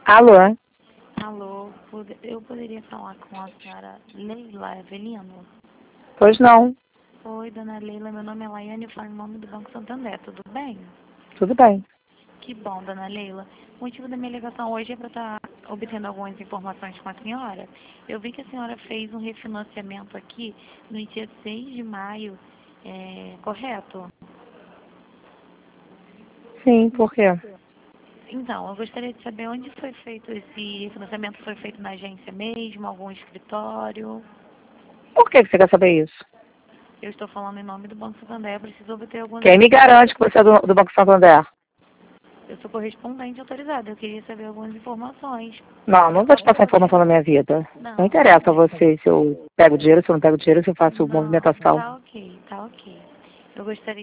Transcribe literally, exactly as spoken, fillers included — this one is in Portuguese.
Alô? Alô, pod- eu poderia falar com a senhora Leila Avelino? Pois não. Oi, dona Leila, meu nome é Laiane, eu falo em nome do Banco Santander, tudo bem? Tudo bem. Que bom, dona Leila. O motivo da minha ligação hoje é para estar obtendo algumas informações com a senhora. Eu vi que a senhora fez um refinanciamento aqui no dia seis de maio, é, correto? Sim, por quê? Então, eu gostaria de saber onde foi feito esse refinanciamento. Foi feito na agência mesmo, algum escritório? Por que que você quer saber isso? Eu estou falando em nome do Banco Santander, eu preciso obter algumas Quem me garante que você é do, do Banco Santander? Eu sou correspondente autorizada, eu queria saber algumas informações. Não, não vou te passar informação da minha vida. Não Não, tá interessa a bem. você se eu pego dinheiro, se eu não pego dinheiro, se eu faço Não, movimentação. tá ok, tá ok. Eu gostaria